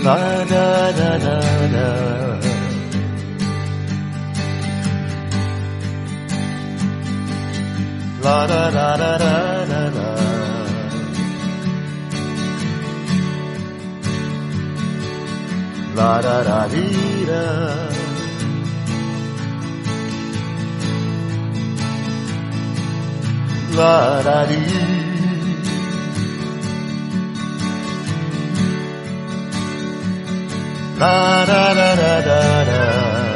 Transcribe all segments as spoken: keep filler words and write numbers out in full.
La da da da da. La da da da da da da. La da da dee da. La da dee. La da da da da da.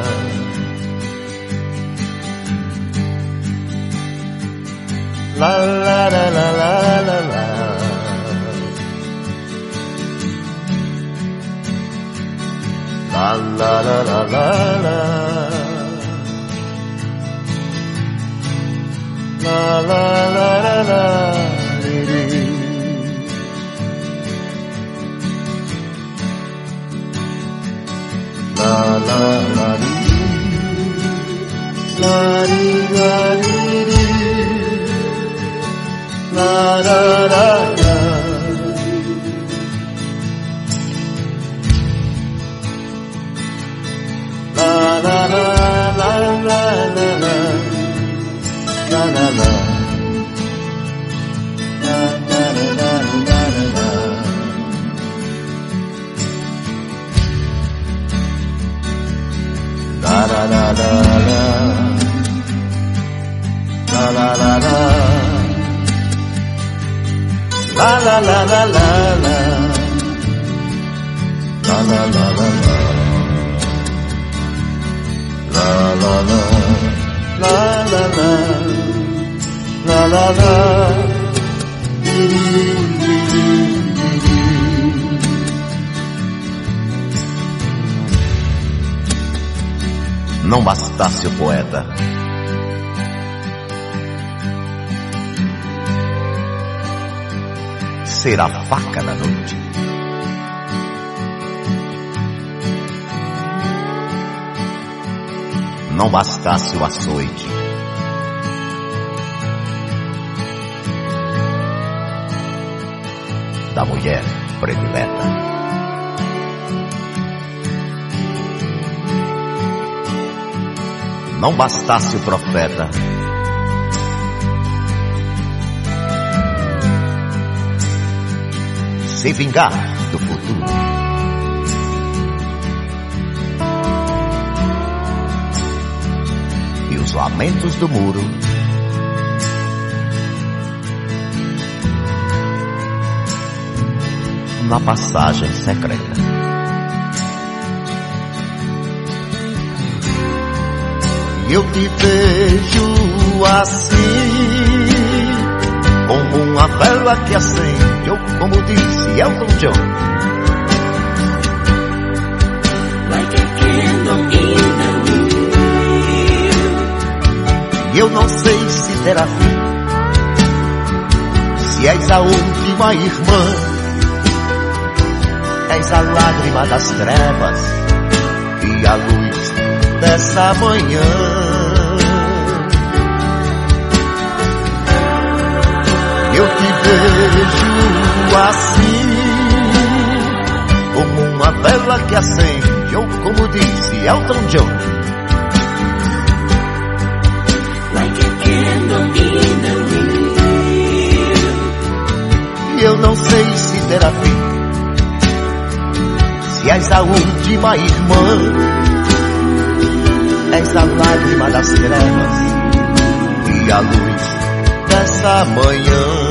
La la la la la la la. La la la la la la. La la la la la. La la la dee. La dee la dee dee. La da da da. La la la la la la la. La la la. La la la la la la. La la la la la. La la la la. La la la la la la. La la la la la. La la la. La la la. La la la. Não bastasse o poeta ser a faca da noite, não bastasse o açoite da mulher predileta, não bastasse o profeta se vingar do futuro, e os lamentos do muro na passagem secreta. Eu te vejo assim, como uma vela que acende, ou como disse Elton John, like a candle in the wind. E eu não sei se terá fim, se és a última irmã, és a lágrima das trevas e a luz dessa manhã. Eu te vejo assim, como uma vela que acende, ou como disse Elton John, like a candle in the wind. E eu não sei se terá fim, se és a última irmã, és a lágrima das trevas e a luz dessa manhã.